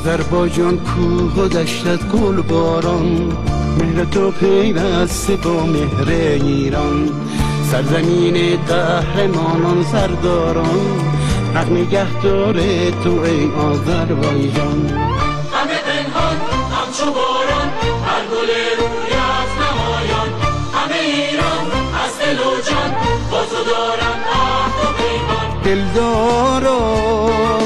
آذربایجان کوه و دشتت گل باران، مهر تو پیوسته با مهر ایران. سرزمین قهرمانان سرداران، حق نگهدار تو ای آذربایجان. همه پنهان همچو باران، هر گل رویت نمایان. همه ایران از دل و جان با تو دارن عهد و پیمان. دلدارم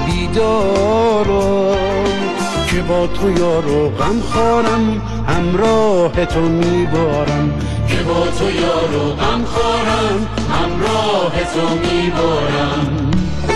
بیدارم که با تو یار و غم خورم، همراه تو میبارم. که با تو یار و غم خورم، همراه تو میبارم.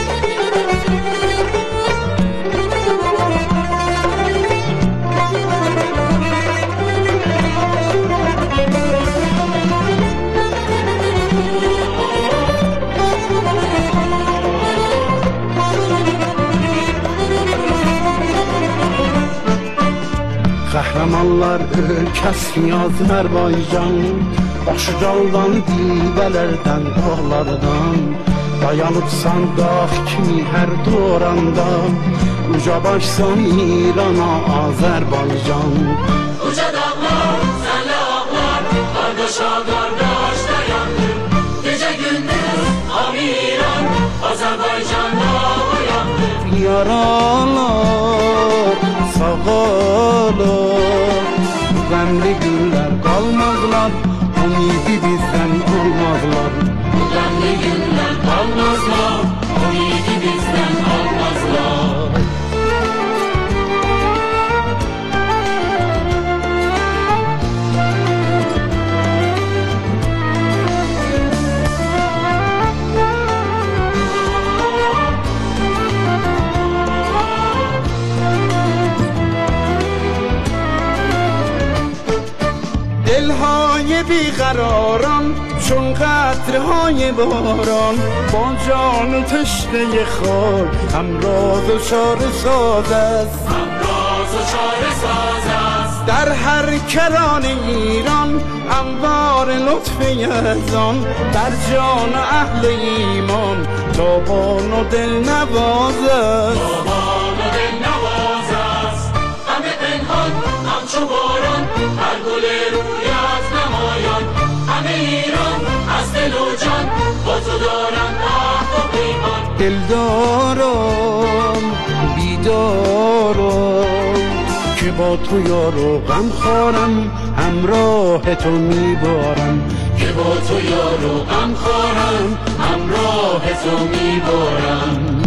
Qəhrəmanlar ölkəsi Azərbaycan, başı daldan dilbələrdən, dağlardan. Dayanıbsan dağ kimi hər doranda, uca başsan İrana Azərbaycan. Uca dağlar, senle ağlar, kardeşa kardeş dayandır. Gece gündüz Amiran, Azerbaycan'da uyandır. Yaralar sağalar, qəmli günlər qalmazlar, ümidi bizdən olmazlar. Bu qəmli günlər qalmazlar, ümidi bizdən almazlar. دلهای بیقراران چون قطرهای باران، با جان و تشنه خار همراز و چاره ساز است. همراز و چاره ساز است. در هر کران ایران انوار لطف یزدان، بر جان اهل ایمان تابان و دل نواز است. تابان و دل نواز است. همه پنهان همچو باران، هر گل رویت نمایان. همه ایران از دل و جان با تو دارن عهد و پیمان. دلدارم بیدارم که با تو یار و غم خورم، همراه تو میبارم. که با تو یار و غم خورم، همراه تو میبارم.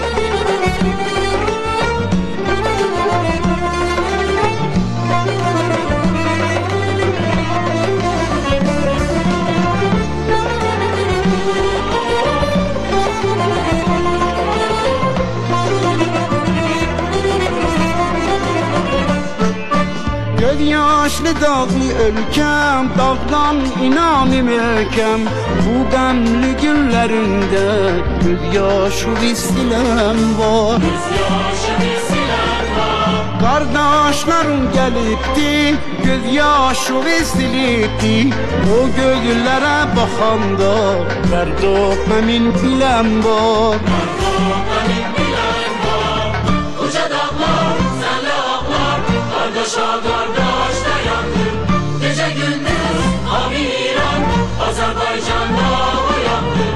Göz yaşlı dağlı ülkem, dağdan inanım ülkem. Bu qəmli günlərində göz yaşı vesiləm var. Göz yaşı vesiləm var. Qardaşlarım gəlibdi, göz yaşı vesilibdi. O gözlərə baxanda dərd o məmin biləm var. Dərd o məmin biləm var. Uca dağlar, senle ağlar, kardeşa kardeş dayandır. Gece gündüz Amiran, Azerbaycan'da uyandır.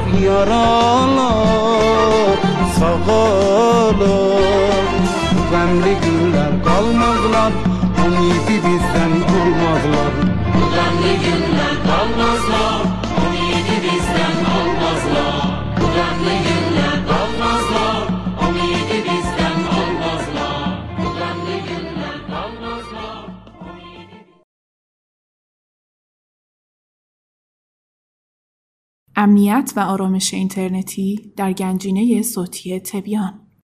Yaralar sağalar, qəmli günlər qalmazlar, ümidi bizdən olmazlar. Bu qəmli günlər qalmazlar, ümidi bizdən almazlar. Bu qəmli günlər qalmazlar, ümidi bizdən almazlar. Bu qəmli günlər qalmazlar, ümidi. امنیت و آرامش اینترنتی در گنجینه صوتی تبیان.